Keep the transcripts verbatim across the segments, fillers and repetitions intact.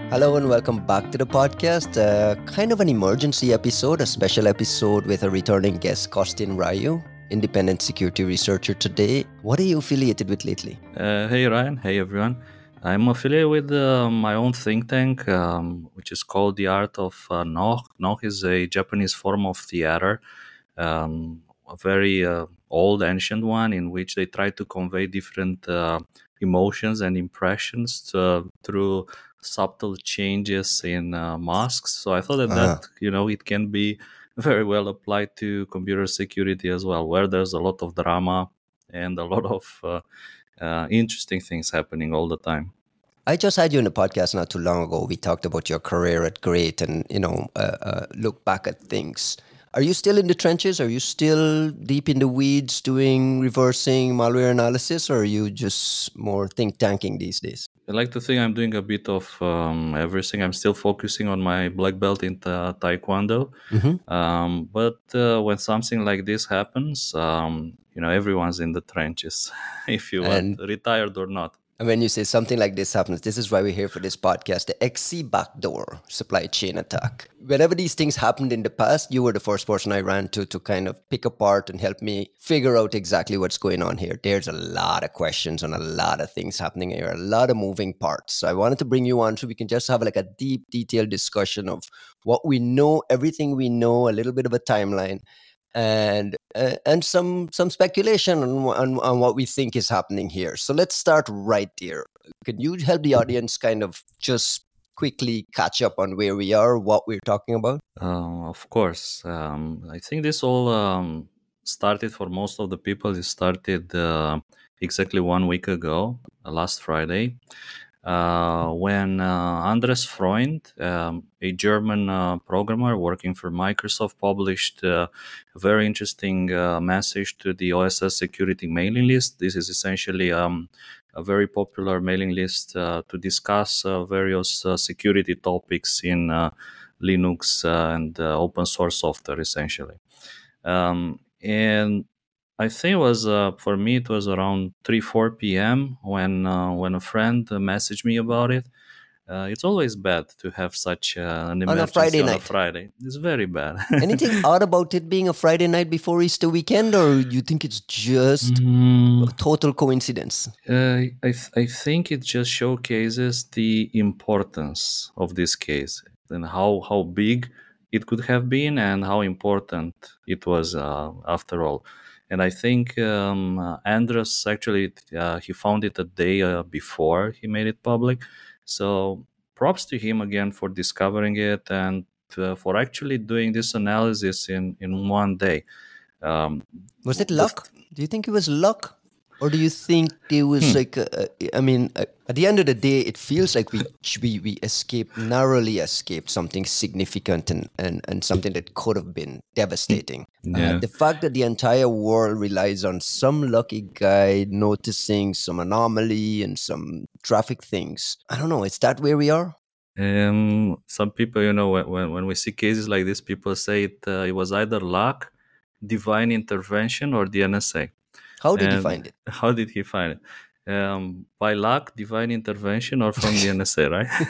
Hello and welcome back to the podcast. Uh, kind of an emergency episode, a special episode with a returning guest, Kostin Ryu, independent security researcher today. What are you affiliated with lately? Uh, hey Ryan, hey everyone. I'm affiliated with uh, my own think tank, um, which is called The Art of uh, Noh. Noh is a Japanese form of theater, um, a very uh, old, ancient one, in which they try to convey different uh, emotions and impressions to, through subtle changes in uh, masks. So I thought that that Uh, you know it can be very well applied to computer security as well, where there's a lot of drama and a lot of uh, uh, interesting things happening all the time. I just had you in the podcast not too long ago. We talked about your career at Great and, you know, uh, uh, look back at things. Are you still in the trenches? Are you still deep in the weeds doing reversing malware analysis, or are you just more think tanking these days? I like to think I'm doing a bit of um, everything. I'm still focusing on my black belt in ta- Taekwondo. Mm-hmm. Um, but uh, when something like this happens, um, you know, everyone's in the trenches, if you want, And retired or not. And when you say something like this happens, this is why we're here for this podcast, the X C backdoor supply chain attack. Whenever these things happened in the past, you were the first person I ran to to kind of pick apart and help me figure out exactly what's going on here. There's a lot of questions and a lot of things happening here, a lot of moving parts. So I wanted to bring you on so we can just have like a deep, detailed discussion of what we know, everything we know, a little bit of a timeline, and uh, and some some speculation on, on on what we think is happening here. So let's start right there. Can you help the audience kind of just quickly catch up on where we are, what we're talking about? Uh, of course. Um, I think this all um, started for most of the people. It started uh, exactly one week ago, uh, last Friday. Uh, when uh, Andres Freund, um, a German uh, programmer working for Microsoft, published uh, a very interesting uh, message to the O S S security mailing list. This is essentially um, a very popular mailing list uh, to discuss uh, various uh, security topics in uh, Linux uh, and uh, open source software, essentially. Um, and I think it was uh, for me it was around three four p m when uh, when a friend uh, messaged me about it. Uh, it's always bad to have such uh, an On a emergency Friday on a night. Friday. It's very bad. Anything odd about it being a Friday night before Easter weekend, or you think it's just Mm, a total coincidence? uh, I th- I think it just showcases the importance of this case and how how big it could have been and how important it was uh, after all. And I think um, uh, Andres actually uh, he found it a day uh, before he made it public. So props to him again for discovering it and uh, for actually doing this analysis in in one day. Um, Was it the luck? Do you think it was luck? Or do you think there was hmm. like, a, a, I mean, uh, at the end of the day, it feels like we we, we escaped, narrowly escaped something significant and, and, and something that could have been devastating. Uh, Yeah. the fact that the entire world relies on some lucky guy noticing some anomaly and some traffic things, I don't know, is that where we are? Um, some people, you know, when, when when we see cases like this, people say it uh, it was either luck, divine intervention, or the N S A. How did you And find it? how did he find it? Um, by luck, divine intervention, or from the N S A, right?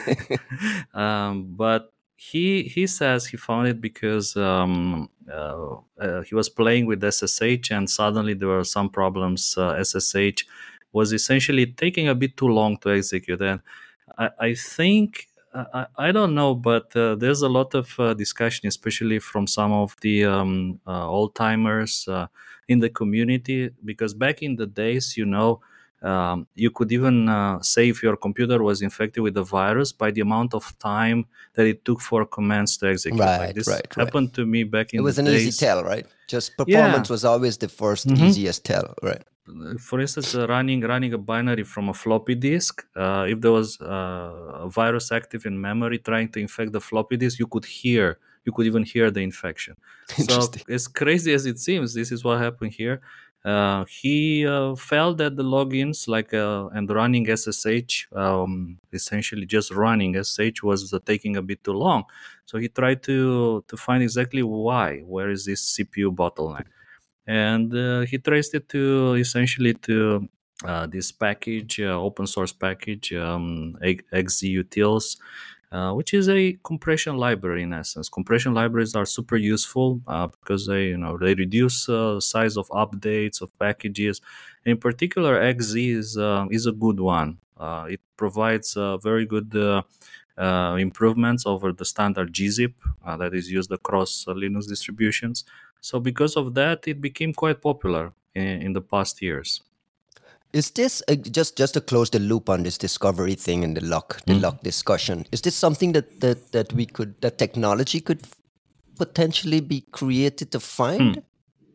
um, but he he says he found it because um, uh, uh, he was playing with S S H, and suddenly there were some problems. Uh, S S H was essentially taking a bit too long to execute, and I, I think I, I don't know, but uh, there's a lot of uh, discussion, especially from some of the um, uh, old timers uh, in the community, because back in the days, you know, um, you could even uh, say if your computer was infected with a virus by the amount of time that it took for commands to execute. Like Right, this right, right. happened to me back It in the was an easy days. tell, right? Just Yeah. performance was always the first Mhm. easiest tell, right? For instance, uh, running running a binary from a floppy disk, uh, if there was uh, a virus active in memory trying to infect the floppy disk, you could hear, you could even hear the infection. So Interesting. as crazy as it seems, this is what happened here. Uh, he uh, felt that the logins, like uh, and running S S H, um, essentially just running S S H was uh, taking a bit too long. So he tried to to find exactly why. Where is this C P U bottleneck? And uh, he traced it to essentially to uh, this package, uh, open source package, um, X Z Utils. uh, which is a compression library in essence. Compression libraries are super useful uh, because they, you know, they reduce uh, size of updates of packages. In particular, X Z is uh, is a good one. Uh, it provides uh, very good uh, uh, improvements over the standard gzip uh, that is used across uh, Linux distributions. So because of that, it became quite popular in, in the past years. Is this uh, just just to close the loop on this discovery thing and the luck the Mm. luck discussion? Is this something that that that we could that technology could potentially be created to Hmm. find?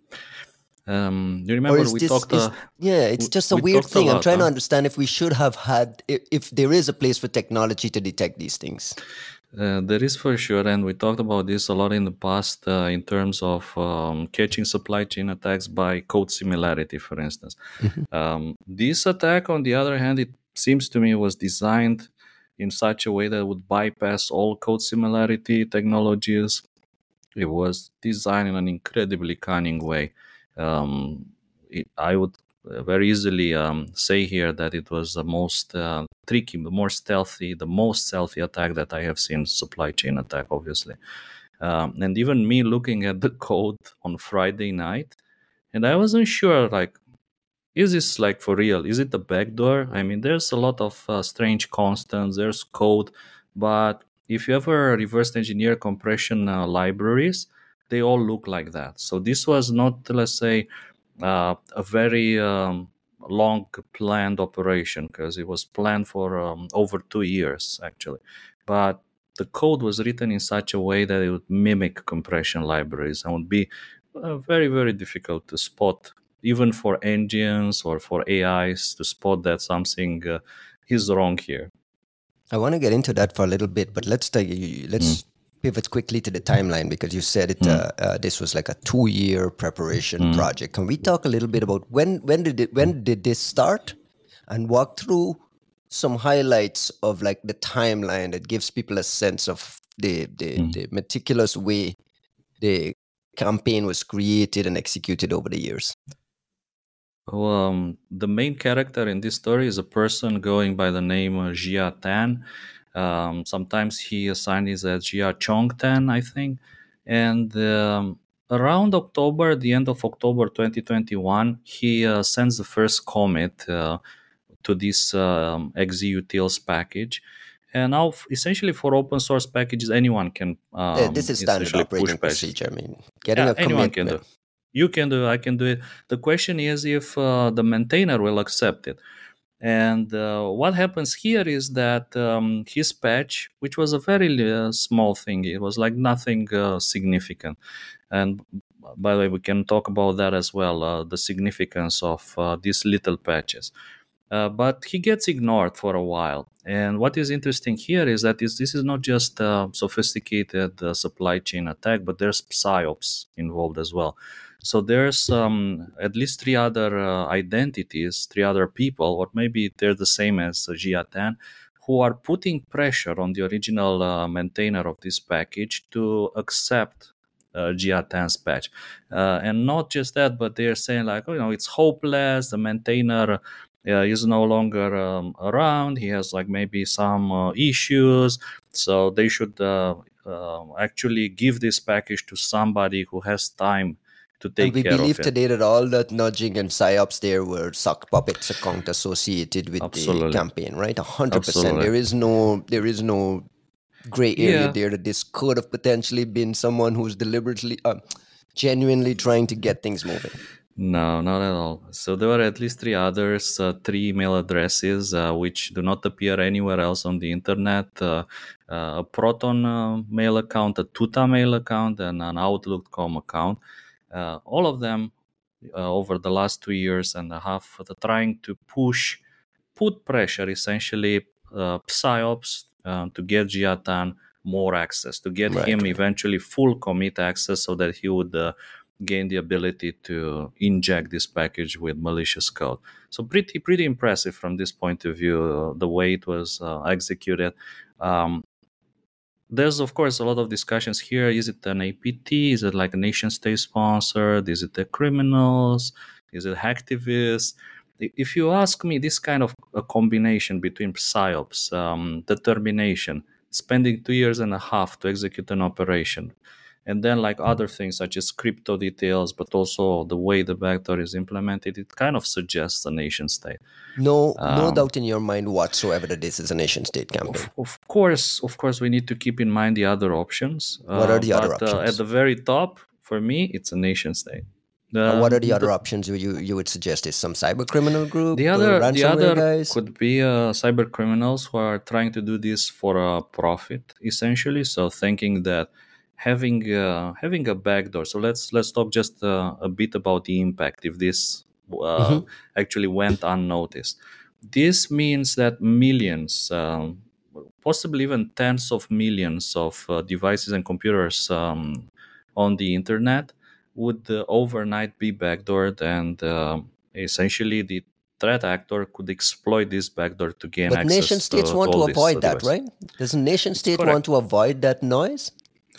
Um, you Or remember is we this talked is uh, yeah, it's w- just a we weird talked a thing. I'm lot, trying to huh? understand if we should have had if, if there is a place for technology to detect these things. Uh, there is for sure, and we talked about this a lot in the past uh, in terms of um, catching supply chain attacks by code similarity, for instance. Mhm. Um, this attack, on the other hand, it seems to me was designed in such a way that it would bypass all code similarity technologies. It was designed in an incredibly cunning way. Um, it, I would uh, very easily um, say here that it was the most uh, tricky, the more stealthy, the most stealthy attack that I have seen. Supply chain attack, obviously, um, and even me looking at the code on Friday night, and I wasn't sure, like, is this like for real? Is it a backdoor? I mean, there's a lot of uh, strange constants. There's code, but if you ever reverse engineer compression uh, libraries, they all look like that. So this was not, let's say, uh, a very um, long planned operation because it was planned for um, over two years actually, but the code was written in such a way that it would mimic compression libraries and would be uh, very very difficult to spot, even for engines or for A Is, to spot that something uh, is wrong here. I want to get into that for a little bit, but let's take, Mm, let's pivot quickly to the timeline because you said it. mm, Uh, uh, this was like a two-year preparation mm. project. Can we talk a little bit about when when did it when did this start, and walk through some highlights of like the timeline that gives people a sense of the the, Mm. the meticulous way the campaign was created and executed over the years. Well, um, the main character in this story is a person going by the name uh, Jia Tan. Um, sometimes he assigned it as Jia Chong Tan, I think. And um, around October, the end of October twenty twenty-one, he uh, sends the first commit uh, to this um, executils package. And now, f- essentially, for open source packages, anyone can Uh, this um, is standard essentially push operating patches. procedure. I mean, getting Yeah, a anyone can do. commitment. You can do. I can do it. The question is if uh, the maintainer will accept it. And uh, what happens here is that um, his patch, which was a very uh, small thing, it was like nothing uh, significant. And by the way, we can talk about that as well, uh, the significance of uh, these little patches. Uh, but he gets ignored for a while. And what is interesting here is that is, this is not just a sophisticated uh, supply chain attack, but there's psyops involved as well. So there's um, at least three other uh, identities, three other people, or maybe they're the same as uh, Jiatan, who are putting pressure on the original uh, maintainer of this package to accept uh, Jiatan's patch. Uh, and not just that, but they're saying like, oh, you know, it's hopeless. The maintainer uh, is no longer um, around. He has like maybe some uh, issues, so they should uh, uh, actually give this package to somebody who has time to And take we care of believe it. today that all that nudging and psyops there were sock puppets account associated with the Absolutely, campaign, right? A hundred percent. absolutely. There is no there is no gray area Yeah, there that this could have potentially been someone who's deliberately, uh, genuinely trying to get things moving. no, not at all. So there were at least three others, uh, three email addresses uh, which do not appear anywhere else on the internet. Uh, uh, a Proton uh, mail account, a Tuta mail account, and an Outlook dot com account. Uh, all of them uh, over the last two years and a half, uh, trying to push, put pressure, essentially, uh, psyops uh, to get Jiatan more access, to get Right, him right. eventually full commit access so that he would uh, gain the ability to inject this package with malicious code. So pretty, pretty impressive from this point of view, uh, the way it was uh, executed. Um, there's of course a lot of discussions here. Is it an A P T? Is it like a nation state sponsored? Is it the criminals? Is it hacktivists? I- If you ask me, this kind of a combination between psyops, um, determination, spending two years and a half to execute an operation. And then, like other things such as crypto details, but also the way the backdoor is implemented, it kind of suggests a nation state. No, no Um, doubt in your mind whatsoever that this is a nation state of, campaign. of course, of course, we need to keep in mind the other options. What are Uh, the other but uh, at options? the very top, for me, it's a nation state. Uh, what are Um, the other the, options you, you you would suggest? Is some cyber criminal group, the uh, other, the ransomware other guys? could be uh, cyber criminals who are trying to do this for a profit, essentially. So thinking that having uh, having a backdoor. So let's let's talk just uh, a bit about the impact if this uh, Hmm. actually went unnoticed. This means that millions, um, possibly even tens of millions of uh, devices and computers um, on the internet would uh, overnight be backdoored, and um essentially the threat actor could exploit this backdoor to gain But nation access states to, to want all to these avoid uh, that, devices. right? Does a nation It's state want correct. to avoid that noise?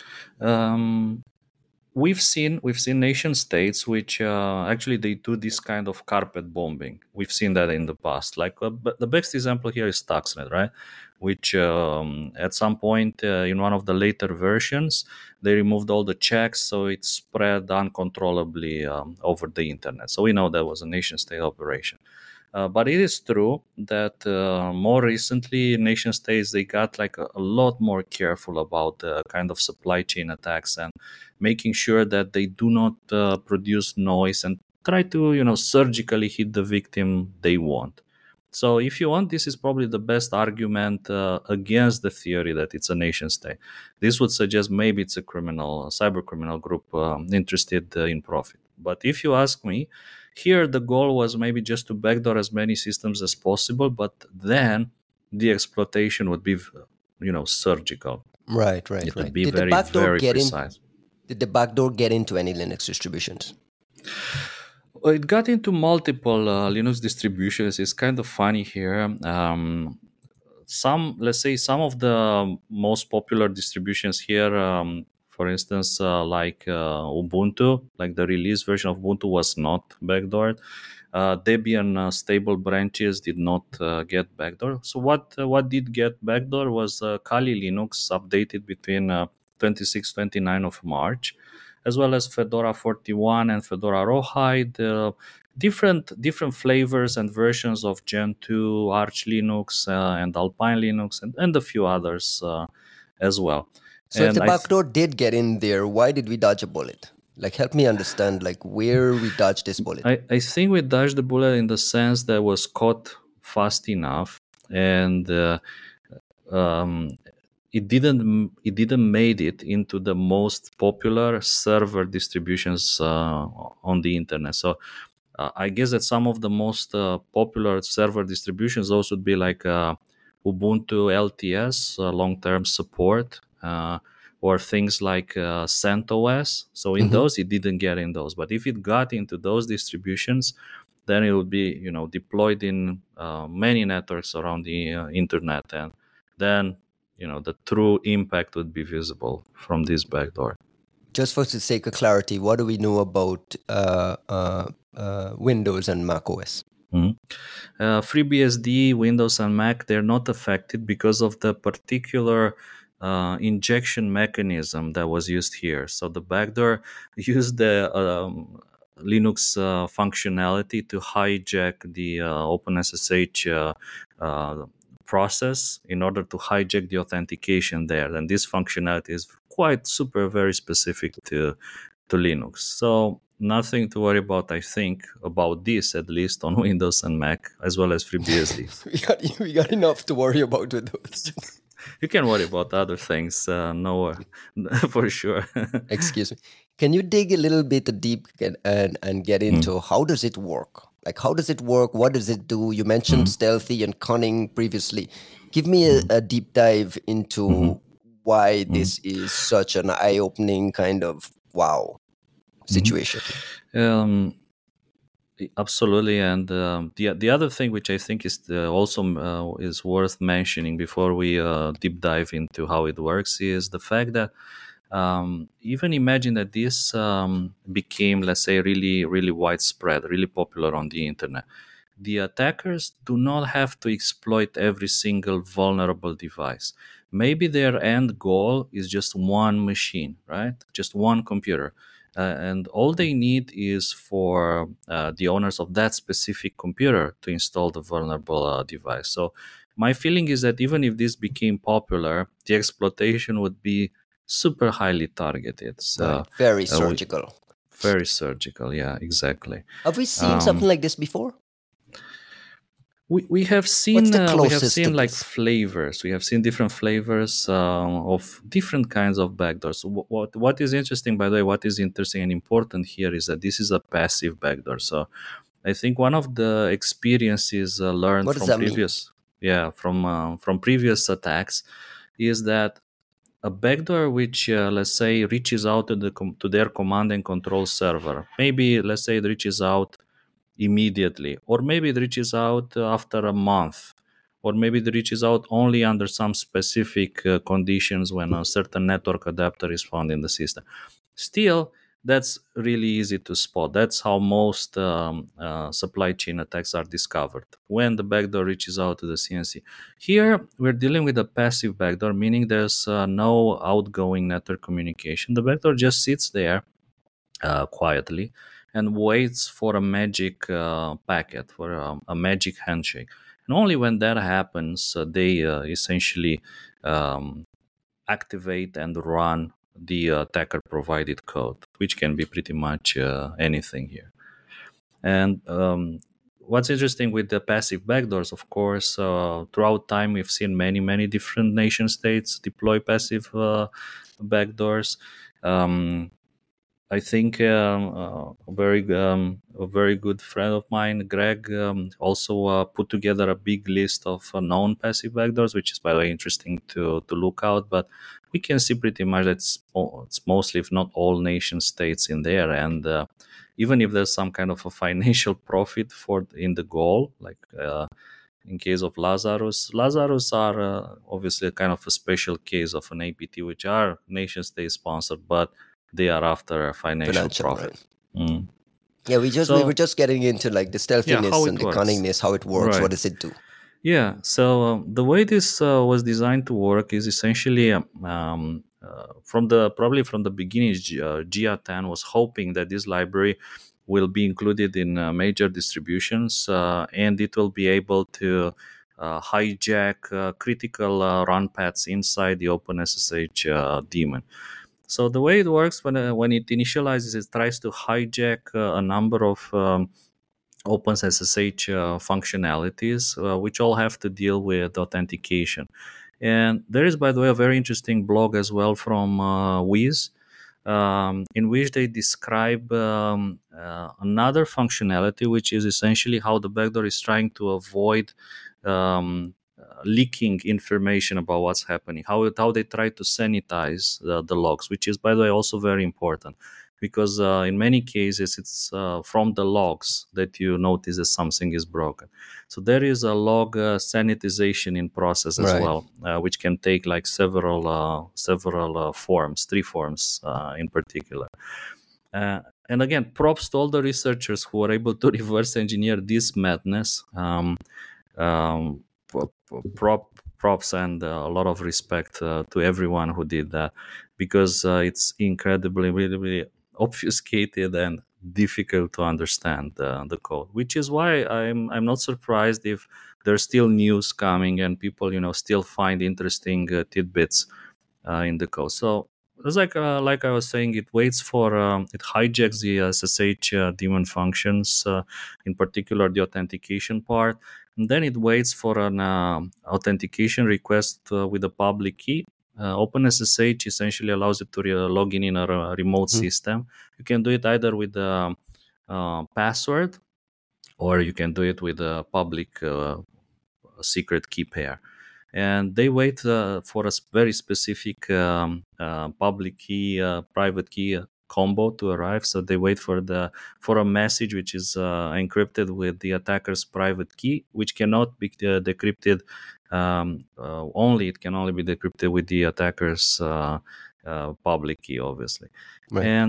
Um, we've seen we've seen nation states which uh, actually they do this kind of carpet bombing. We've seen that in the past. Like uh, but the best example here is Stuxnet, right? Which um, at some point uh, in one of the later versions they removed all the checks, so it spread uncontrollably um, over the internet. So we know that was a nation state operation. Uh, but it is true that uh, more recently, nation states they got like a, a lot more careful about the kind of supply chain attacks and making sure that they do not uh, produce noise and try to you know surgically hit the victim they want. So if you want, this is probably the best argument uh, against the theory that it's a nation state. This would suggest maybe it's a criminal, a cyber criminal group um, interested uh, in profit. But if you ask me, here the goal was maybe just to backdoor as many systems as possible, but then the exploitation would be, you know, surgical. Right, right, It would right. be Did the very, backdoor very get in? precise. Did the backdoor get into any Linux distributions? Well, it got into multiple uh, Linux distributions. It's kind of funny here. Um, some, let's say, some of the most popular distributions here, um, for instance, uh, like uh, Ubuntu, like the release version of Ubuntu was not backdoored. Uh, Debian uh, stable branches did not uh, get backdoor. So what uh, what did get backdoor was uh, Kali Linux updated between uh, twenty-six twenty-nine of March, as well as Fedora forty-one and Fedora Rawhide. Uh, different different flavors and versions of Gen two, Arch Linux, uh, and Alpine Linux, and, and a few others uh, as well. So if the And I th- backdoor did get in there, why did we dodge a bullet? Like, help me understand, like, where we dodged this bullet. I, I think we dodged the bullet in the sense that was caught fast enough, and uh, um, it didn't it didn't made it into the most popular server distributions uh, on the internet. So uh, I guess that some of the most uh, popular server distributions those would be like uh, Ubuntu L T S, uh, long-term support, uh, or things like uh, CentOS. So in Hmm. those, it didn't get in those. But if it got into those distributions, then it would be you know deployed in uh, many networks around the uh, internet, and then you know the true impact would be visible from this backdoor. Just for the sake of clarity, what do we know about uh, uh, uh, Windows and Mac O S? Mhm. Uh, FreeBSD, Windows, and Mac, they're not affected because of the particular uh, injection mechanism that was used here. So the backdoor used the um, Linux uh, functionality to hijack the uh, OpenSSH uh, uh, process in order to hijack the authentication there. And this functionality is quite super, very specific to to Linux. So nothing to worry about, I think, about this at least on Windows and Mac as well as FreeBSD. we got we got enough to worry about with those. You can worry about other things, uh, no, for sure. Excuse me. Can you dig a little bit deep and, and and get Mm, into how does it work? Like, how does it work? What does it do? You mentioned mm, stealthy and cunning previously. Give me a, mm, a deep dive into mhm, why mm, this is such an eye-opening kind of wow mhm. situation. Um, Absolutely, and um, the the other thing which I think is uh, also uh, is worth mentioning before we uh, deep dive into how it works is the fact that um, even imagine that this um, became, let's say, really really widespread, really popular on the internet. the attackers do not have to exploit every single vulnerable device. Maybe their end goal is just one machine, right? Just one computer. Uh, and all they need is for uh, the owners of that specific computer to install the vulnerable uh, device. So, my feeling is that even if this became popular, the exploitation would be super highly targeted. So, Right. Very uh, we, surgical. very surgical. Yeah, exactly. Have we seen Um, something like this before? we, we have What's seen the uh, we have closest to seen like this? flavors. We have seen different flavors um, of different kinds of backdoors. Wh- What what is interesting, by the way, what is interesting and important here is that this is a passive backdoor. So I think one of the experiences uh, learned What does from that mean? previous yeah from uh, from previous attacks is that a backdoor which uh, let's say reaches out to the com- to their command and control server, maybe let's say it reaches out immediately, or maybe it reaches out uh, after a month, or maybe it reaches out only under some specific uh, conditions when a certain network adapter is found in the system. Still, that's really easy to spot. That's how most um, uh, supply chain attacks are discovered, when the backdoor reaches out to the C N C. Here, we're dealing with a passive backdoor, meaning there's uh, no outgoing network communication. The backdoor just sits there uh, quietly and waits for a magic uh, packet, for a, a magic handshake. And only when that happens, uh, they uh, essentially um, activate and run the attacker provided code, which can be pretty much uh, anything here. And um, what's interesting with the passive backdoors, of course, uh, throughout time we've seen many, many different nation states deploy passive uh, backdoors. Um, I think um, uh, a very um, a very good friend of mine, Greg, um, also uh, put together a big list of uh, known passive backdoors, which is by the way interesting to to look out. But we can see pretty much that it's, mo- it's mostly, if not all, nation states in there, and uh, even if there's some kind of a financial profit for in the goal, like. Uh, in case of Lazarus, Lazarus are uh, obviously a kind of a special case of an A P T, which are nation state sponsored, but they are after a financial Financial, profit. right? Mm. Yeah, we just we were So just getting into like the yeah, how stealthiness and it the works, cunningness, how it works, what right? does it do? Yeah. So um, the way this uh, was designed to work is essentially um, um, uh, from the probably from the beginning, G- uh, G A ten was hoping that this library will be included in uh, major distributions, uh, and it will be able to uh, hijack uh, critical uh, run paths inside the OpenSSH uh, daemon. So the way it works when uh, when it initializes, it tries to hijack uh, a number of um, OpenSSH uh, functionalities, uh, which all have to deal with authentication. And there is, by the way, a very interesting blog as well from uh, Wiz, um, in which they describe um, uh, another functionality, which is essentially how the backdoor is trying to avoid um, uh, leaking information about what's happening, how, it, how they try to sanitize the, the logs, which is, by the way, also very important, because uh, in many cases it's uh, from the logs that you notice that something is broken. So there is a log uh, sanitization in process as Right. well, uh, which can take like several uh, several uh, forms, three forms uh, in particular. Uh, and again, props to all the researchers who were able to reverse engineer this madness. Um, um, p- p- prop props and uh, a lot of respect uh, to everyone who did that, because uh, it's incredibly, really, really obfuscated and difficult to understand uh, the code. Which is why I'm I'm not surprised if there's still news coming and people, you know, still find interesting uh, tidbits uh, in the code. So it's like uh, like I was saying, it waits for um, it hijacks the S S H uh, daemon functions, uh, in particular the authentication part, and then it waits for an uh, authentication request uh, with a public key. Uh, OpenSSH essentially allows you to re- log in in a re- remote Mhm. system. You can do it either with a uh, password, or you can do it with a public uh, secret key pair, and they wait uh, for a s- very specific um, uh, public key uh, private key uh, combo to arrive. So they wait for the for a message which is uh, encrypted with the attacker's private key, which cannot be uh, decrypted, um, uh, only it can only be decrypted with the attacker's uh, uh, public key, obviously. Right. And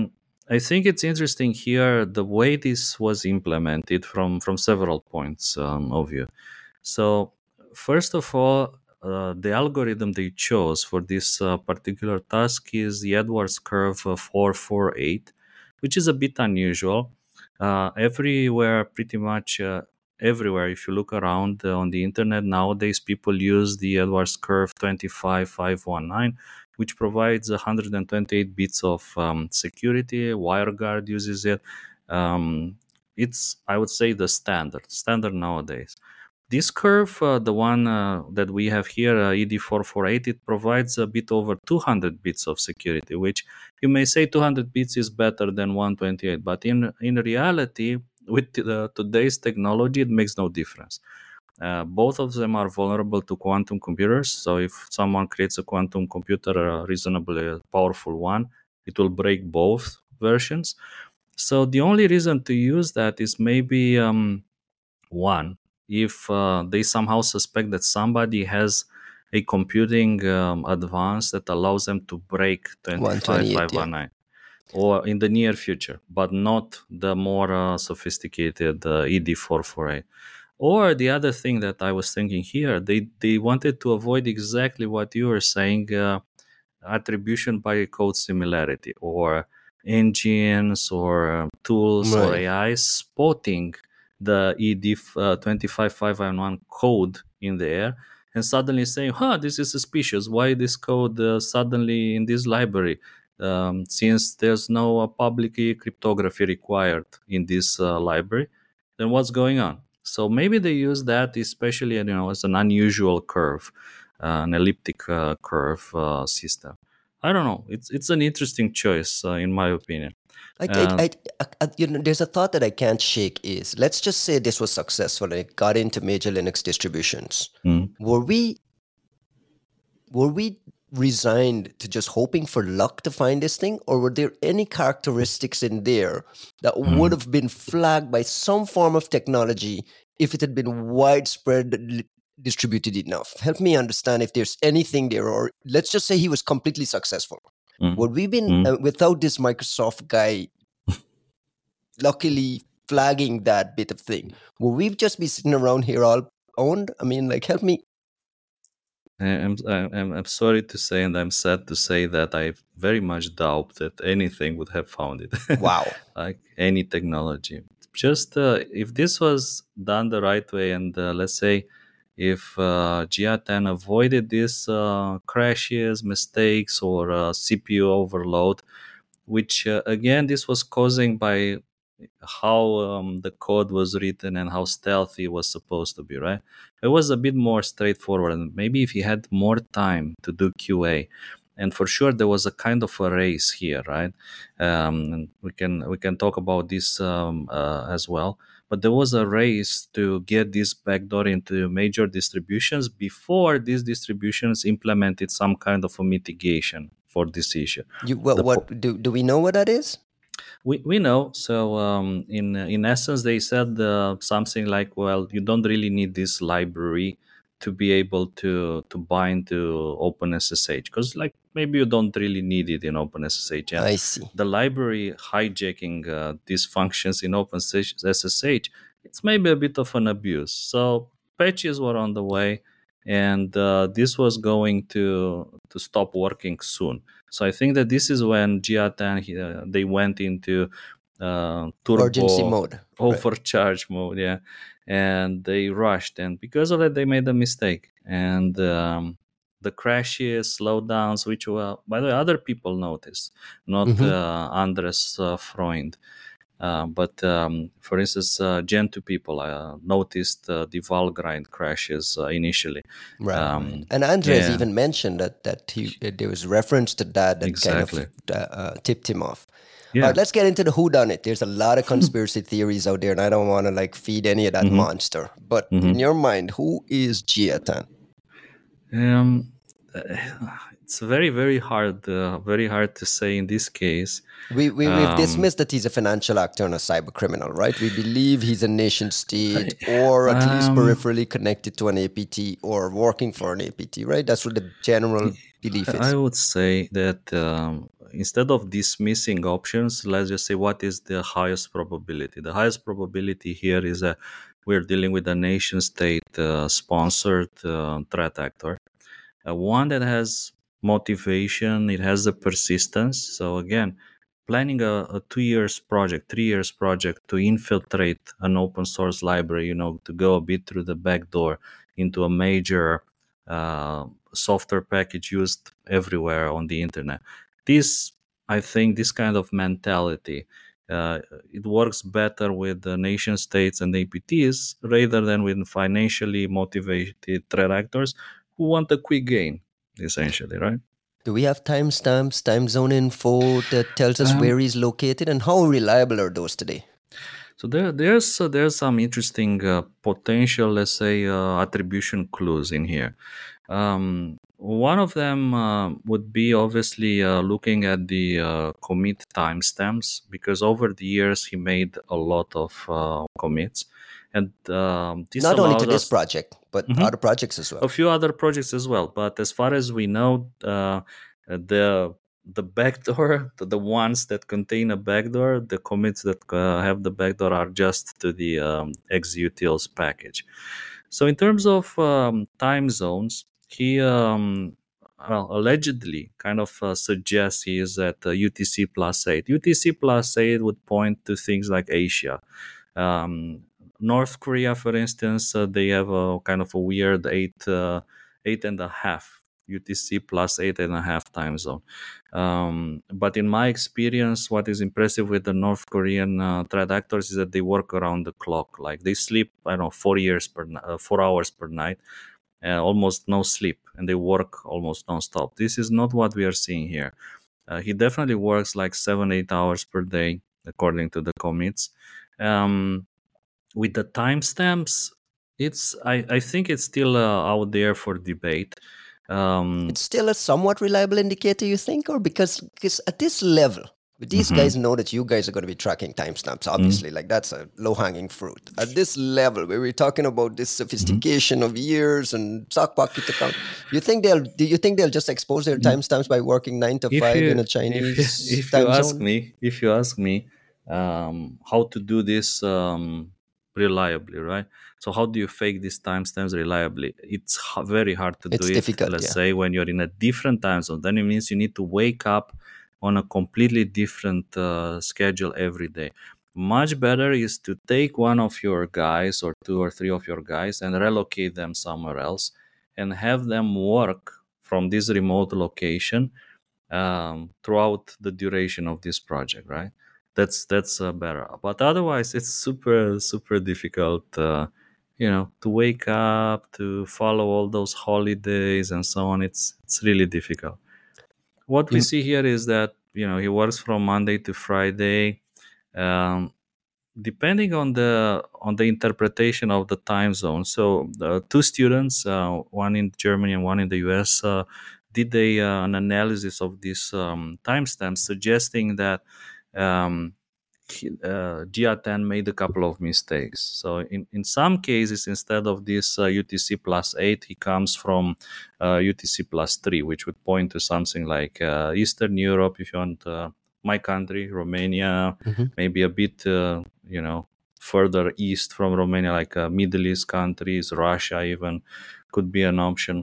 I think it's interesting here the way this was implemented from from several points um, of view. So, first of all, uh, the algorithm they chose for this uh, particular task is the Edwards curve uh, four four eight, which is a bit unusual. Uh, everywhere, pretty much uh, everywhere, if you look around uh, on the internet nowadays, people use the Edwards curve two five five one nine, which provides one hundred twenty-eight bits of um, security. WireGuard uses it. Um, it's, I would say, the standard standard nowadays. This curve, uh, the one uh, that we have here, uh, E D four forty-eight, it provides a bit over two hundred bits of security, which you may say two hundred bits is better than one twenty-eight, but in in reality, with the, today's technology, it makes no difference. Uh, both of them are vulnerable to quantum computers. So if someone creates a quantum computer, a reasonably powerful one, it will break both versions. So the only reason to use that is maybe um, one, if uh, they somehow suspect that somebody has a computing um, advance that allows them to break one twenty-eight, yeah. two five five one nine, or in the near future, but not the more uh, sophisticated uh, E D four forty-eight. Or the other thing that I was thinking here, they, they wanted to avoid exactly what you were saying, uh, attribution by code similarity, or engines or um, tools or Right. A I spotting the E D uh, two five five one code in there and suddenly saying, huh, this is suspicious. Why this code uh, suddenly in this library? Um, since there's no uh, public key cryptography required in this uh, library, then what's going on? So maybe they use that, especially you know, as an unusual curve, uh, an elliptic uh, curve uh, system. I don't know. It's it's an interesting choice, uh, in my opinion. I, I, Uh, I, I, you know, there's a thought that I can't shake is, let's just say this was successful and it got into major Linux distributions. mm, Were we were we resigned to just hoping for luck to find this thing, or were there any characteristics in there that would mm. have been flagged by some form of technology if it had been widespread li- distributed enough? Help me understand if there's anything there, or let's just say he was completely successful. Mm, Would we been mm. uh, without this Microsoft guy luckily flagging that bit of thing, will we just be sitting around here all owned? I mean, like, help me. I- I'm, I'm I'm sorry to say, and I'm sad to say that I very much doubt that anything would have found it, Wow. like any technology. Just uh, if this was done the right way, and uh, let's say if uh, G I A ten avoided these uh, crashes, mistakes, or uh, C P U overload, which uh, again this was causing by how um, the code was written and how stealthy it was supposed to be, right? It was a bit more straightforward, and maybe if he had more time to do Q A, and for sure there was a kind of a race here, right? Um, and we can we can talk about this um, uh, as well. But there was a race to get this backdoor into major distributions before these distributions implemented some kind of a mitigation for this issue. You what? The po- What do do we know what that is? we, we know. So um, in in essence, they said uh, something like, "Well, you don't really need this library to be able to to bind to OpenSSH, because like maybe you don't really need it in OpenSSH. Yeah, I see. the library hijacking uh, these functions in OpenSSH, it's maybe a bit of an abuse. So patches were on the way, and uh, this was going to to stop working soon. So I think that this is when G I A ten uh, they went into uh, Urgency turbo mode. Right. overcharge mode, yeah, and they rushed, and because of that they made a mistake, and um, the crashes, slowdowns, which were by the way other people noticed, not Mm-hmm. uh, Andres uh, Freund. Uh, but um, for instance, uh, Gen two people uh, noticed uh, the Valgrind crashes uh, initially. Right, right. Um, And Andres yeah, even mentioned that that he uh, there was reference to that that kind of exactly. uh, uh, tipped him off. All Yeah. right, let's get into the whodunit. There's a lot of conspiracy theories out there, and I don't want to like feed any of that hmm monster. But in hmm your mind, who is G I A ten? Um, it's very, very hard, uh, very hard to say in this case. We, we we've Um, dismissed that he's a financial actor and a cyber criminal, right? We believe he's a nation state, I, or at least um, peripherally connected to an A P T or working for an A P T, right? That's what the general belief I is. would say that um, instead of dismissing options, let's just say what is the highest probability. The highest probability here is that we're dealing with a nation state uh, sponsored uh, threat actor, uh, one that has motivation, it has the persistence. So again, planning a, a two years project, three years project to infiltrate an open source library, you know, to go a bit through the back door into a major uh, software package used everywhere on the internet. This, I think, this kind of mentality, uh, it works better with the nation states and A P Ts rather than with financially motivated threat actors who want a quick gain, essentially, right? Do we have timestamps, time zone info that tells us Um, where he's located, and how reliable are those today? so there, there's uh, there's some interesting uh, potential, let's say, uh, attribution clues in here. Um, one of them uh, would be obviously uh, looking at the uh, commit timestamps, because over the years he made a lot of uh, commits, and um, this Not only to allowed this us. project, but Mhm. other projects as A well. few other projects as well, but as far as we know, uh, the the backdoor, the, the ones that contain a backdoor, the commits that uh, have the backdoor are just to the um, xutils package. So in terms of um, time zones, he um, well, allegedly kind of uh, suggests he is at uh, U T C plus eight. U T C plus eight would point to things like Asia. Um, North Korea, for instance, uh, they have a kind of a weird eight, uh, eight and a half U T C plus eight and a half time zone. Um, but in my experience, what is impressive with the North Korean uh, threat actors is that they work around the clock. Like they sleep, I don't know, four years per, ni- uh, four hours per night, uh, almost no sleep, and they work almost non-stop. This is not what we are seeing here. Uh, he definitely works like seven, eight hours per day, according to the commits. Um, with the timestamps, it's I, I think it's still uh, out there for debate. Um, It's still a somewhat reliable indicator, you think, or because because at this level, these mhm, guys know that you guys are going to be tracking timestamps. mhm, Obviously, like that's a low hanging fruit. At this level, where we're talking about this mhm. sophistication of years and sock pocket account, you think they'll do you think they'll just expose their Mm, timestamps by working nine to if five in you a if you Chinese if you time ask zone? me if you ask me um, how to do this um, reliably, right? So how do you fake these timestamps reliably? It's h- very hard to do It's it. difficult, Let's yeah. say when you're in a different time zone, then it means you need to wake up on a completely different uh, schedule every day. Much better is to take one of your guys or two or three of your guys and relocate them somewhere else and have them work from this remote location um, throughout the duration of this project, right? That's that's uh, better. But otherwise, it's super super difficult, uh, you know, to wake up, to follow all those holidays and so on. It's it's really difficult. What we You, see here is that you know he works from Monday to Friday. Um, Depending on the on the interpretation of the time zone. So the two students, uh, one in Germany and one in the U S, uh, did a, uh, an analysis of these um, timestamps, suggesting that um, he- uh, G A ten made a couple of mistakes. So in, in some cases, instead of this uh, U T C plus eight, he comes from uh, U T C plus three, which would point to something like uh, Eastern Europe, if you want, uh, my country, Romania, Mhm. maybe a bit, uh, you know, further east from Romania, like uh, Middle East countries, Russia even could be an option.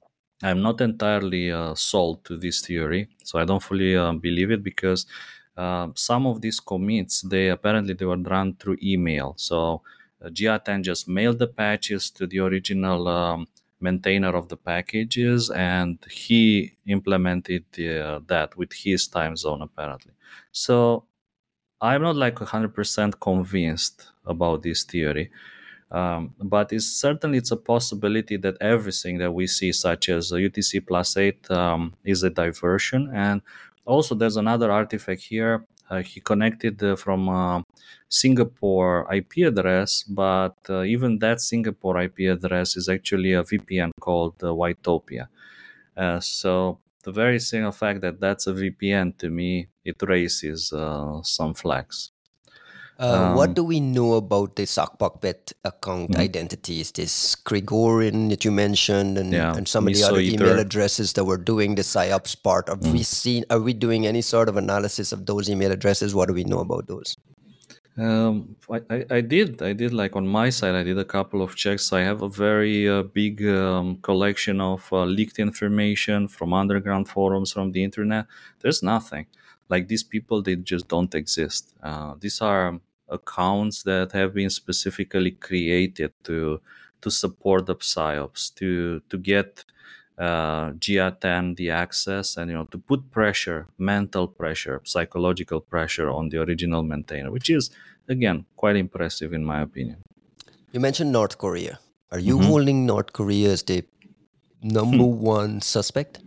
I'm not entirely uh, sold to this theory, so I don't fully uh, believe it because uh, some of these commits they apparently they were done through email. So uh, G A ten just mailed the patches to the original um, maintainer of the packages, and he implemented uh, that with his time zone apparently. So I'm not like one hundred percent convinced about this theory, um, but it's certainly it's a possibility that everything that we see, such as U T C plus eight, um, is a diversion. And also, there's another artifact here. Uh, he connected uh, from uh, Singapore I P address, but uh, even that Singapore I P address is actually a V P N called uh, Whitopia. Uh, so the very single fact that that's a V P N to me, it raises uh, some flags. Uh, what Um, do we know about the Sockpuppet account mhm, identities? This Gregorian that you mentioned, and, yeah, and some of the Miso other email Eater. addresses that were doing the psyops part. Have we Mm. seen? Are we doing any sort of analysis of those email addresses? What do we know about those? Um, I, I, I did. I did like on my side. I did a couple of checks. I have a very uh, big um, collection of uh, leaked information from underground forums from the internet. There's nothing like these people. They just don't exist. Uh, these are accounts that have been specifically created to to support the psyops to to get uh, G A ten the access and you know to put pressure, mental pressure, psychological pressure on the original maintainer, which is again quite impressive in my opinion. You mentioned North Korea. Are you Hmm. holding North Korea as the number one suspect?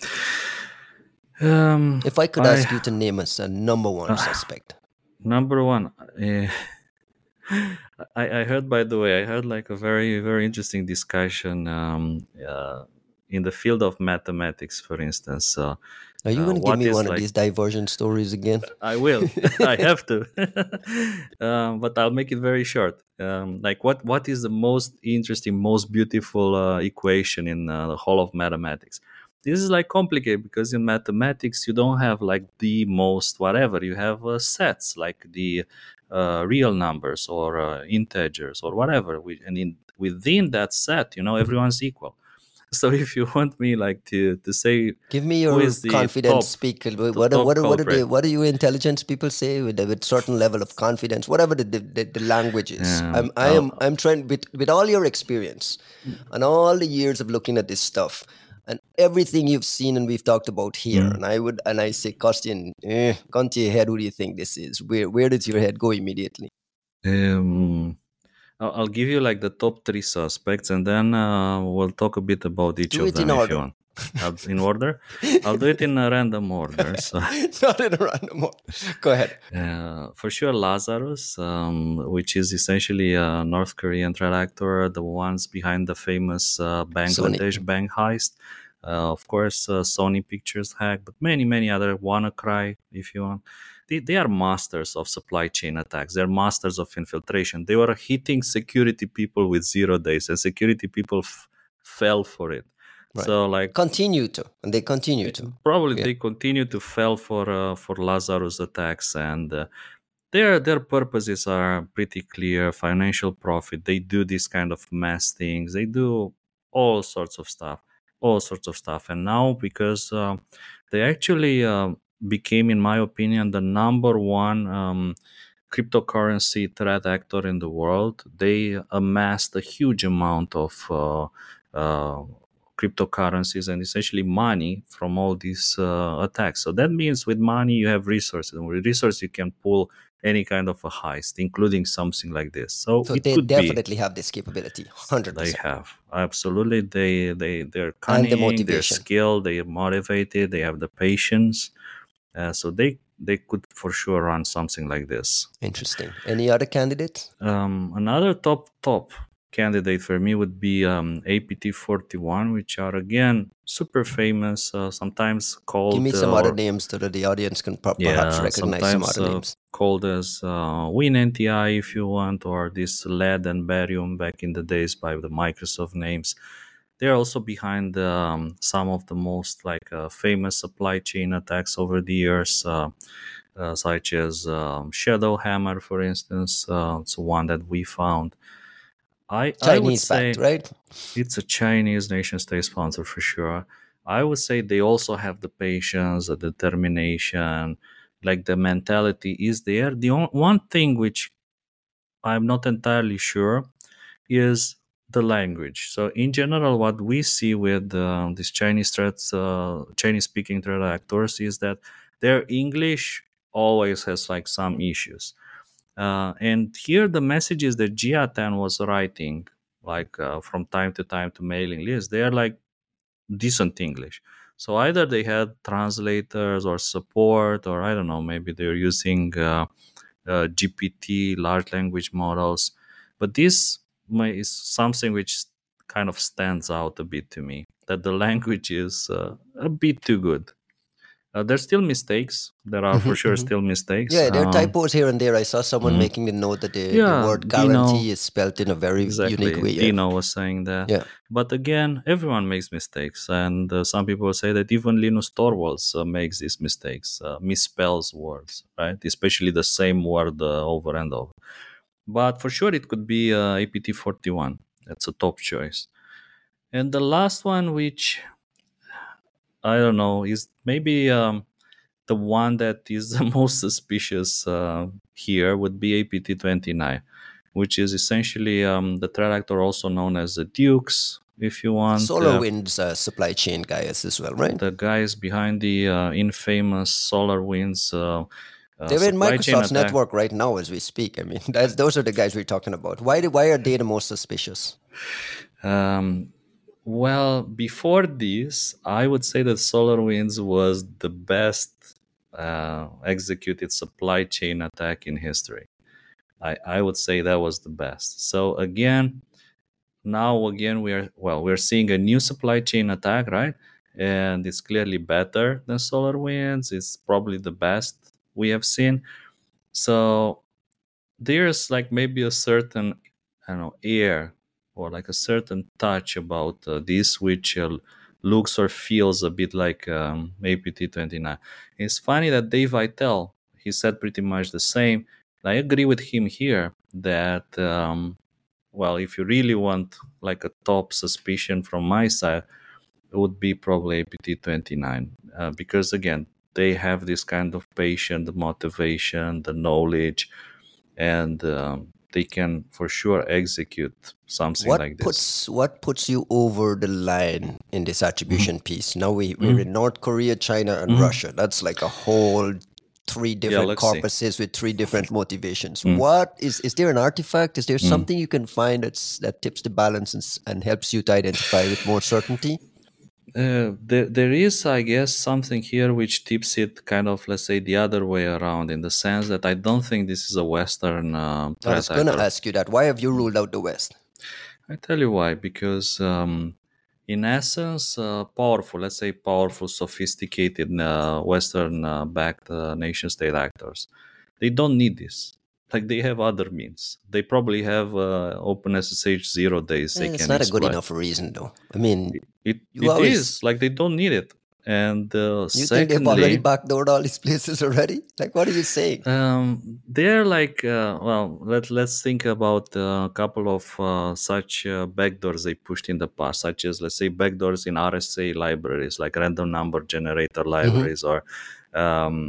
Um, If I could I ask you to name us a number one suspect. number one. eh, I, I heard, by the way, I heard like a very, very interesting discussion um, uh, in the field of mathematics, for instance. Uh, Are you uh, going to give what me is one of like these diversion stories again? I will. I have to. um, but I'll make it very short. Um, like, what what is the most interesting, most beautiful uh, equation in uh, the whole of mathematics? This is like complicated because in mathematics you don't have like the most whatever. You have uh, sets like the uh, real numbers or uh, integers or whatever. We, and in within that set, you know, everyone's equal. So if you want me like to to say Give me who your is the confident top speak. the What do- what top do- what do they culprit. what do you intelligence people say with a with certain level of confidence? Whatever the the, the, the language is. Um, I'm I am I'll, I'm trying with with all your experience and all the years of looking at this stuff and everything you've seen and we've talked about here. mm, And I would and I say, Kostian, eh, gun to your head. Who do you think this is? Where where does your head go immediately? um, I'll, I'll give you like the top three suspects, and then uh, we'll talk a bit about each Do of it in them if you order. want. I'll, in order, I'll do it in a random order. So, Not in a random order. Go ahead. uh, for sure, Lazarus, um, which is essentially a North Korean threat actor, the ones behind the famous uh, Sony. Bangladesh bank heist. Uh, of course, uh, Sony Pictures hack, but many, many other. WannaCry, if you want. They, they are masters of supply chain attacks. They're masters of infiltration. They were hitting security people with zero days, and security people f- fell for it. Right. So, like, Continue to. And they continue to. probably Yeah. they continue to fall for uh, for Lazarus attacks, and uh, their their purposes are pretty clear: financial profit. They do this kind of mass things. They do all sorts of stuff, all sorts of stuff. And now, because uh, they actually uh, became, in my opinion, the number one um, cryptocurrency threat actor in the world, they amassed a huge amount of uh, uh, cryptocurrencies and essentially money from all these uh, attacks. So that means with money you have resources, and with resources you can pull any kind of a heist, including something like this. So So it they could be definitely have this capability, they one hundred percent. have absolutely they they they're And the cunning, they're motivation. skilled, they are motivated, they have the patience. Uh, so they they could for sure run something like this. Interesting. Any other candidates? Um, another top top candidate for me would be um, A P T forty-one, which are again super famous, uh, sometimes Give me called some uh, other or names so that the audience can per- perhaps yeah, recognize some sometimes other uh, names. called as uh, WinNTI if you want, or this lead and barium back in the days by the Microsoft names. They're also behind um, some of the most like uh, famous supply chain attacks over the years. Uh, uh, such as um, Shadow Hammer, for instance. Uh, it's one that we found. I I would Chinese backed, say right? it's a Chinese nation state sponsor for sure. I would say they also have the patience, the determination, like the mentality is there. The on- one thing which I'm not entirely sure is the language. So in general, what we see with uh, these Chinese threats, uh, Chinese speaking threat actors, is that their English always has like some issues. Uh, and here the messages that Jiatan was writing, like uh, from time to time to mailing lists, they are like decent English. So either they had translators or support, or I don't know, maybe they're using uh, uh, G P T, large language models. But this may, is something which kind of stands out a bit to me, that the language is uh, a bit too good. Uh, there's still mistakes. There are for Mhm, sure mhm. still mistakes. Yeah, there are Um, typos here and there. I saw someone mhm. making the note that the, the Yeah, word Dino. guarantee is spelled in a very unique Exactly. way. Yeah. Dino was saying that. Yeah. But again, everyone makes mistakes. And uh, some people say that even Linus Torvalds uh, makes these mistakes, uh, misspells words, right? Especially the same word uh, over and over. But for sure, it could be uh, A P T forty-one. That's a top choice. And the last one, which I don't know, is maybe um, the one that is the most suspicious uh, here would be A P T twenty-nine, which is essentially um, the threat actor also known as the Dukes, if you want. Uh, SolarWinds uh, supply chain guys as well, right? the guys behind the uh, infamous SolarWinds uh, uh, They're in supply chain Microsoft's attack. network right now as we speak. I mean, that's, those are the guys we're talking about. Why, do, why are they the most suspicious? Um, well, before this, I would say that SolarWinds was the best uh, executed supply chain attack in history. I, I would say that was the best. So again, now again we are well, we're seeing a new supply chain attack, right? And it's clearly better than SolarWinds. It's probably the best we have seen. So there's like maybe a certain, I don't know, air or like a certain touch about uh, this which uh, looks or feels a bit like um, A P T twenty-nine. It's funny that Dave Vitale, he said pretty much the same. I agree with him here that um, well, if you really want like a top suspicion from my side, it would be probably A P T twenty-nine uh, because again they have this kind of patient, the motivation, the knowledge, and um, they can for sure execute something like What this. puts what puts you over the line in this Mhm. attribution piece? Now we, we're Mhm. in North Korea, China, and Mhm. Russia. That's like a whole three Yeah, different let's see. corpuses with three different motivations. Mm. What is is there an artifact? Is there Mm. something you can find that's that tips the balance and, s- and helps you to identify with more certainty? Uh, there, there is, I guess, something here which tips it kind of, let's say, the other way around in the sense that I don't think this is a Western uh, I was threat gonna actor. ask you that. Why have you ruled out the West? I tell you why, because um, in essence, uh, powerful, let's say powerful, sophisticated uh, Western uh, backed uh, nation state actors, they don't need this. Like they have other means. They probably have uh, OpenSSH zero days they Eh, it's can not a good exploit. enough reason, though. I mean, It, you it always is like they don't need it. And uh, you think they've already secondly, backdoored all these places already? Like, what are you saying? Um, they're like uh, well, let let's think about uh, a couple of uh, such uh, backdoors they pushed in the past, such as let's say backdoors in R S A libraries, like random number generator Hmm. libraries, or um,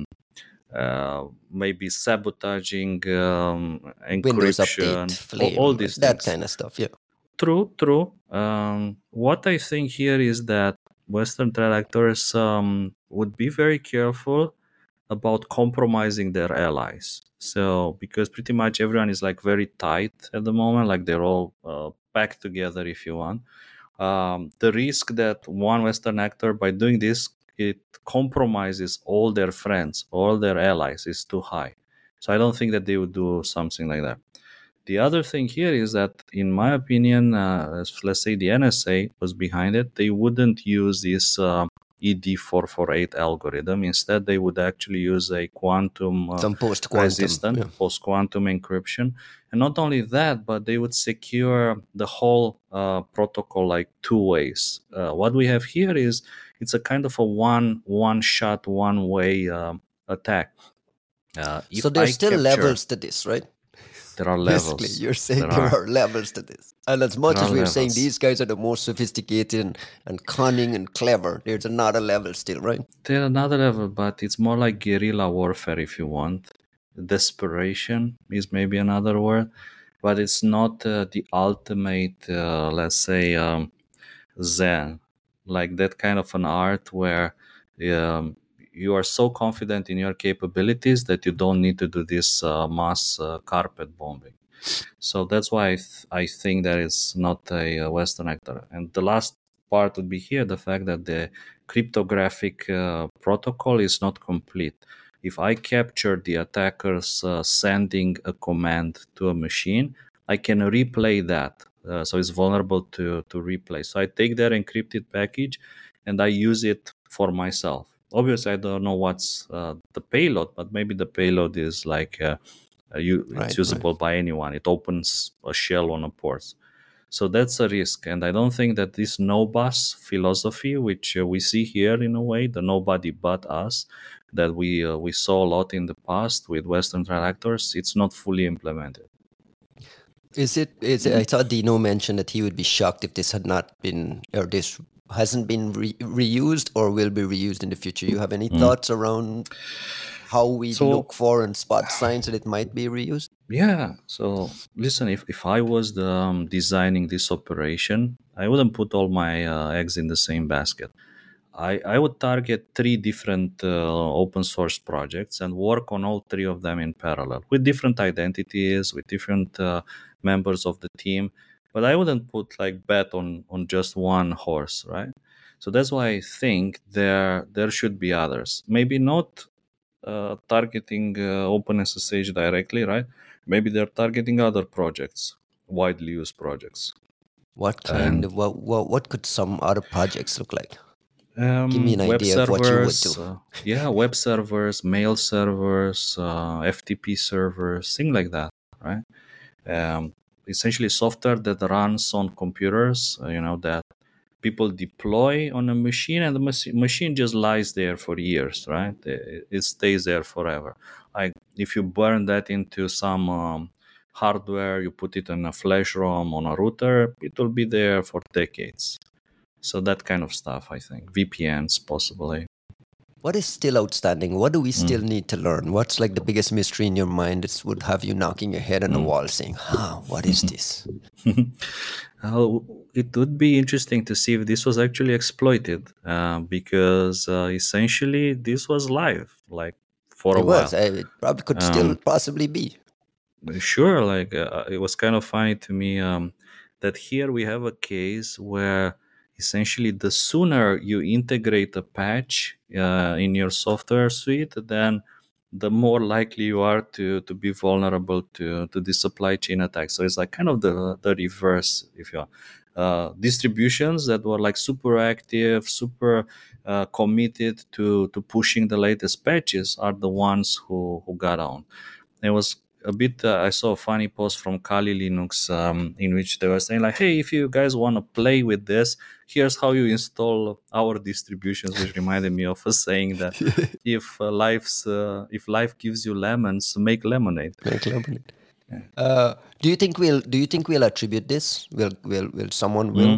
uh, maybe sabotaging um, Windows Update, encryption, all, all Flame, these that things. kind of stuff. Yeah. True, true. Um, what I think here is that Western threat actors um, would be very careful about compromising their allies. So because pretty much everyone is like very tight at the moment, like they're all uh, packed together, if you want. Um, the risk that one Western actor, by doing this, it compromises all their friends, all their allies, is too high. So I don't think that they would do something like that. The other thing here is that, in my opinion, uh, as- let's say the N S A was behind it, they wouldn't use this uh, E D four forty-eight algorithm. Instead, they would actually use a quantum uh, Some post quantum. resistant Yeah. post quantum encryption. And not only that, but they would secure the whole uh, protocol like two ways. Uh, what we have here is it's a kind of a one one shot, one way um attack. Uh, So if there's I still capture, levels to this, right? there are Basically, levels. you're saying There there are are levels to this. And as there much are as we're saying levels. these guys are the most sophisticated and, and cunning and clever, there's another level still, right? There are another level, but it's more like guerrilla warfare, if you want. Desperation is maybe another word, but it's not uh, the ultimate, uh, let's say, um, Zen, like that kind of an art where um, you are so confident in your capabilities that you don't need to do this uh, mass uh, carpet bombing. So that's why I, th- I think that it's not a, uh Western actor. And the last part would be here the fact that the cryptographic uh, protocol is not complete. If I capture the attackers uh, sending a command to a machine, I can replay that. Uh, so it's vulnerable to, to replay. So I take that encrypted package and I use it for myself. obviously I don't know what's uh, the payload, but maybe the payload is like uh, uh, you, it's Right, right. usable by anyone. It opens a shell on a port. So that's a risk. And I don't think that this no bus philosophy, which uh, we see here in a way, the nobody but us, that we uh, we saw a lot in the past with Western tractors, it's not fully implemented. Is it? Is it, I saw Dino mention that he would be shocked if this had not been, or this hasn't been re- reused or will be reused in the future. You have any Mm. thoughts around how we So look for and spot signs that it might be reused? yeah, so listen, if, if I was the, um, designing this operation, I wouldn't put all my uh, eggs in the same basket. I, I would target three different uh, open source projects and work on all three of them in parallel with different identities, with different uh, members of the team. But I wouldn't put like bet on, on just one horse, right? So that's why I think there there should be others. Maybe not uh, targeting uh, OpenSSH directly, right? Maybe they're targeting other projects, widely used projects. What kind And of what what what could some other projects look like? Give me um, an web idea of what you would do. servers, uh, yeah, web servers, mail servers, uh, F T P servers, things like that, right? Um, essentially, software that runs on computers, uh, you know, that people deploy on a machine, and the mach- machine just lies there for years, right? It, it stays there forever. Like if you burn that into some um, hardware, you put it on a flash ROM on a router, it will be there for decades. So that kind of stuff, I think. V P Ns, possibly. What is still outstanding? What do we still Mm. need to learn? What's like the biggest mystery in your mind that would have you knocking your head on the Mm. wall saying, huh, what is this? Uh, it would be interesting to see if this was actually exploited, uh, because uh, essentially this was live, like for a It was. while. I, it probably could still Um, possibly be. Sure, like uh, it was kind of funny to me um, that here we have a case where essentially the sooner you integrate a patch uh, in your software suite, then the more likely you are to to be vulnerable to to the supply chain attack. So it's like kind of the the reverse, if you are. Uh, distributions that were like super active, super uh, committed to to pushing the latest patches are the ones who who got on. It was a bit. Uh, I saw a funny post from Kali Linux um, in which they were saying like, "Hey, if you guys want to play with this, here's how you install our distributions," which reminded me of us saying that if uh, life's uh, if life gives you lemons, make lemonade. Make lemonade. Uh, do you think we'll do you think we'll attribute this? Will will will someone will? Mm.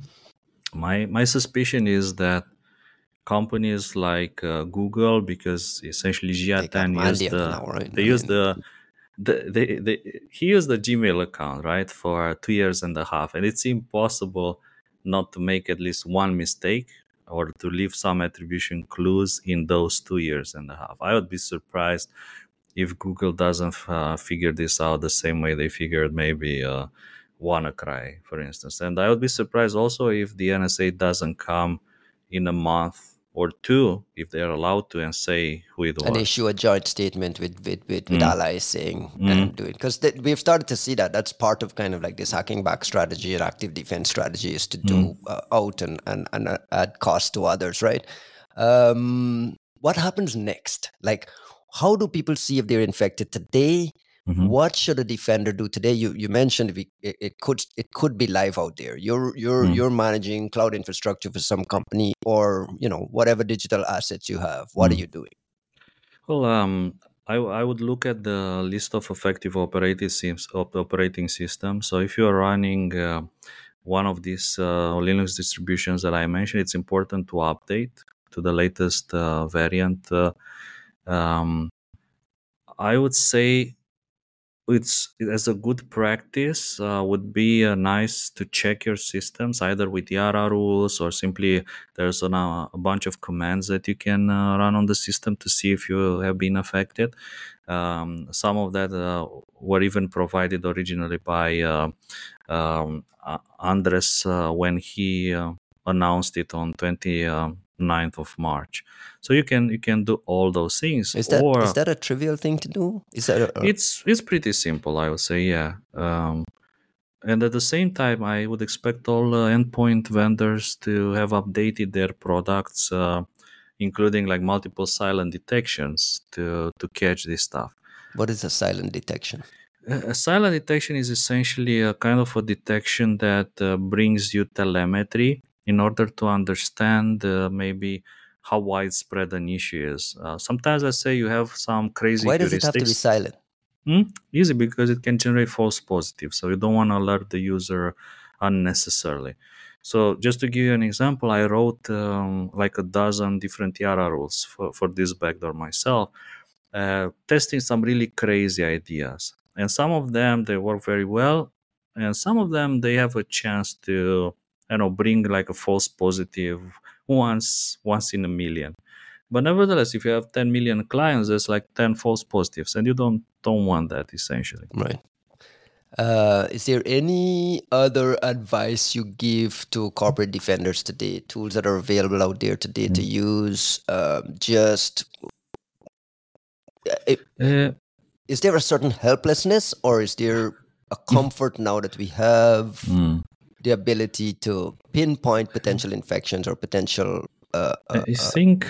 My my suspicion is that companies like uh, Google, because essentially They got Jiatan used Mandiant the now, right? they I used mean, the the, they, they, he used the Gmail account, right, for two years and a half, and it's impossible not to make at least one mistake or to leave some attribution clues in those two years and a half. I would be surprised if Google doesn't uh, figure this out the same way they figured maybe uh, WannaCry, for instance. And I would be surprised also if the N S A doesn't come in a month or two, if they're allowed to, and say who it and was. issue a joint statement with with with, with Mm. allies saying Mm. and do it because th- we've started to see that that's part of kind of like this hacking back strategy and active defense strategy is to do Mm. uh, out and, and and uh, add cost to others, right? Um, what happens next? Like, how do people see if they're infected today? Mhm. What should a defender do today? You you mentioned we, it, it could it could be live out there. You're you're Mm. you're managing cloud infrastructure for some company or you know whatever digital assets you have. What are Mm. you doing? Well, um, I, I would look at the list of effective operating systems. Of operating systems. So if you are running uh, one of these uh, Linux distributions that I mentioned, it's important to update to the latest uh, variant. Uh, um, I would say it's as a good practice uh, would be uh, nice to check your systems either with Yara rules or simply there's an, uh, a bunch of commands that you can uh, run on the system to see if you have been affected. Um, some of that uh, were even provided originally by uh, um, A- Andres uh, when he uh, announced it on twenty-ninth of March. So you can you can do all those things, Is that is or that a trivial thing to do? Is that a, a it's it's pretty simple, I would say. Yeah. Um, and at the same time, I would expect all uh, endpoint vendors to have updated their products uh, including like multiple silent detections to to catch this stuff. What is a silent detection? A silent detection is essentially a kind of a detection that uh, brings you telemetry in order to understand uh, maybe how widespread an issue is. Uh, sometimes I say you have some crazy Why does it have to be heuristics. silent? Hmm? Easy, because it can generate false positives. So you don't want to alert the user unnecessarily. So just to give you an example, I wrote um, like a dozen different Yara rules for, for this backdoor myself, uh, testing some really crazy ideas. And some of them, they work very well. And some of them, they have a chance to, you know, bring like a false positive once, once in a million. But nevertheless, if you have ten million clients, there's like ten false positives, and you don't don't want that essentially. Right. Uh, is there any other advice you give to corporate defenders today? Tools that are available out there today to use? Um, just it, Uh, is there a certain helplessness, or is there a comfort now that we have mm. the ability to pinpoint potential infections or potential? Uh, uh, I think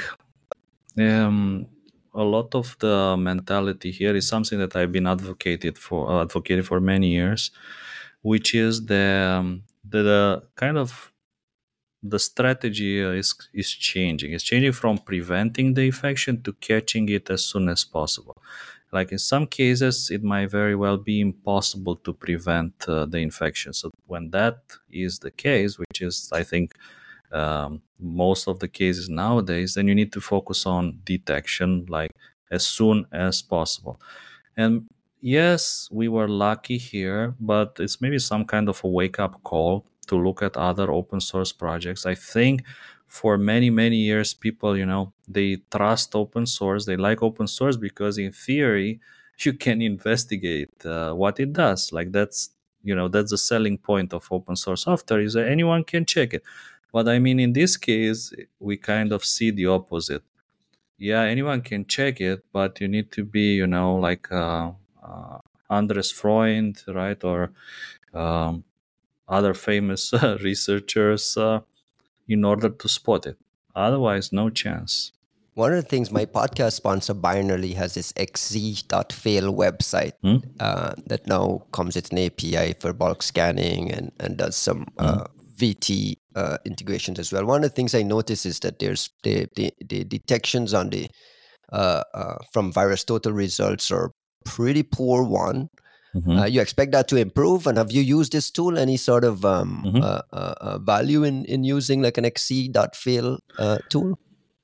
um, a lot of the mentality here is something that I've been advocated for, uh, advocating for many years, which is the um, the, the kind of the strategy uh, is is changing. It's changing from preventing the infection to catching it as soon as possible. Like in some cases, it might very well be impossible to prevent uh, the infection. So when that is the case, which is, I think, um, most of the cases nowadays, then you need to focus on detection, like as soon as possible. And yes, we were lucky here, but it's maybe some kind of a wake up call to look at other open source projects. I think for many, many years, people, you know, they trust open source. They like open source because, in theory, you can investigate uh, what it does. Like that's, you know, that's the selling point of open source software, is that anyone can check it. But I mean, in this case, we kind of see the opposite. Yeah, anyone can check it, but you need to be, you know, like uh, uh, Andres Freund, right, or um, other famous uh, researchers uh, in order to spot it. Otherwise, no chance. One of the things my podcast sponsor Binarly has this X Z dot fail website Hmm? uh, that now comes with an A P I for bulk scanning and, and does some uh, V T uh, integrations as well. One of the things I notice is that there's the, the, the detections on the uh, uh, from VirusTotal results are pretty poor one. Mhm. Uh, you expect that to improve, and have you used this tool? Any sort of um, Mhm. uh, uh, uh, value in, in using like an X Z dot fail uh, tool?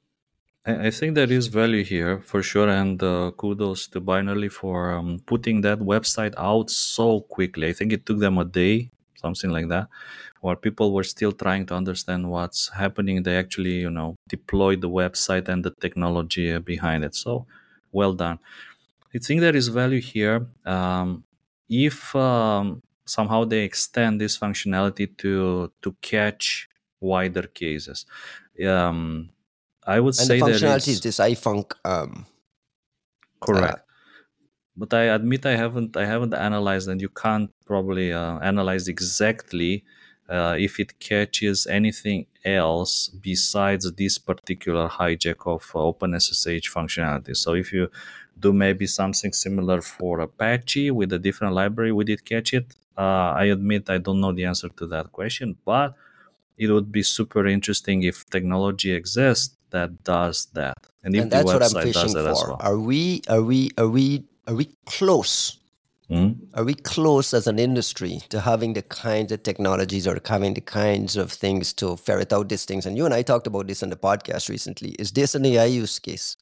I, I think there is value here for sure, and uh, kudos to Binarly for um, putting that website out so quickly. I think it took them a day, something like that, while people were still trying to understand what's happening. They actually, you know, deployed the website and the technology uh, behind it. So, well done. I think there is value here. Um, if um, somehow they extend this functionality to to catch wider cases. Um, I would And the say there functionality is is this iFunk. Um, uh, correct, but I admit I haven't I haven't analyzed, and you can't probably uh, analyze exactly uh, if it catches anything else besides this particular hijack of uh, OpenSSH functionality. So if you do maybe something similar for Apache with a different library, would it catch it? Uh, I admit I don't know the answer to that question, but it would be super interesting if technology exists that does that, and if and the that's what I'm website does fishing that as for. well. Are we? Are we? Are we? Are we close? Hmm? Are we close as an industry to having the kinds of technologies or having the kinds of things to ferret out these things? And you and I talked about this on the podcast recently. Is this an A I use case?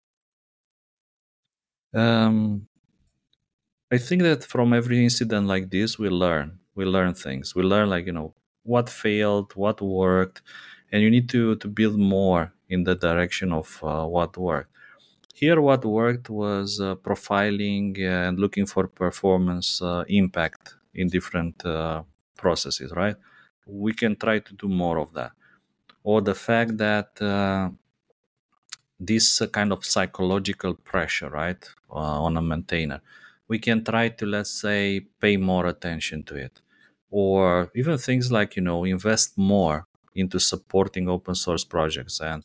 Um, I think that from every incident like this, we learn. We learn things. We learn, like, you know, what failed, what worked, and you need to to build more in the direction of uh, what worked. Here, what worked was uh, profiling and looking for performance uh, impact in different uh, processes. Right? We can try to do more of that, or the fact that uh, this uh, kind of psychological pressure, right, uh, on a maintainer, we can try to, let's say, pay more attention to it, or even things like, you know, invest more into supporting open source projects and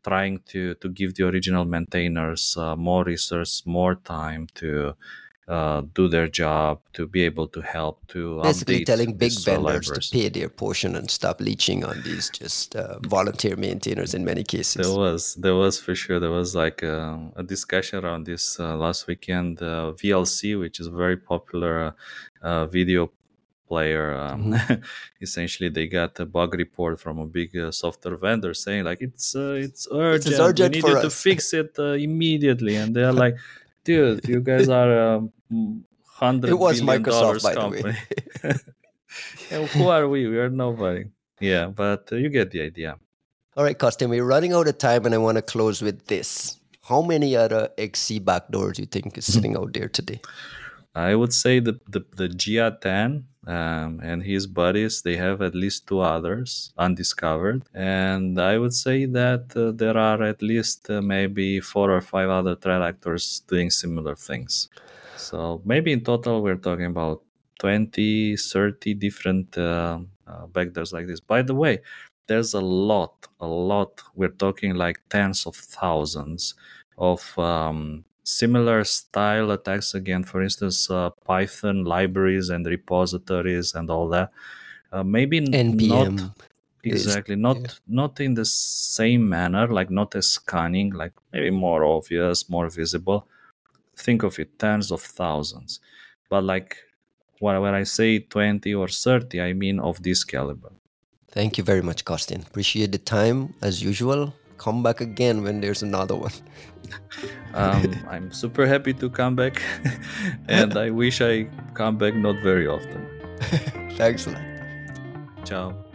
trying to to give the original maintainers uh, more resource, more time to uh, do their job, to be able to help to Basically update telling big these uh, vendors to libraries. pay their portion and stop leeching on these just uh, volunteer maintainers in many There cases. was, there was for sure. There was like a, a discussion around this uh, last weekend. Uh, V L C, which is a very popular uh, uh, video player, um, Mhm. essentially they got a bug report from a big uh, software vendor saying like it's uh, it's This is urgent. We urgent need you for to us. fix it uh, immediately, and they're like, dude, you guys are a It hundred was billion Microsoft, dollars by the way. company. And who are we? We are nobody. Yeah, but uh, you get the idea. All right, Costin, we're running out of time, and I want to close with this. How many other X C backdoors you think is sitting out there today? I would say the the, the G A ten um, and his buddies, they have at least two others undiscovered, and I would say that uh, there are at least uh, maybe four or five other threat actors doing similar things. So maybe in total we're talking about twenty, thirty different uh, uh, backdoors like this. By the way, there's a lot, a lot. We're talking like tens of thousands of um, similar style attacks again. For instance, uh, Python libraries and repositories and all that. Uh, maybe n- not N P M is, exactly, yeah. not not in the same manner, like not as scanning, like maybe more obvious, more visible. Think of it, tens of thousands. But like when, when I say twenty or thirty, I mean of this caliber. Thank you very much, Costin. Appreciate the time as usual. Come back again when there's another one. Um, I'm super happy to come back, and I wish I come back not very often. Thanks a lot. Ciao.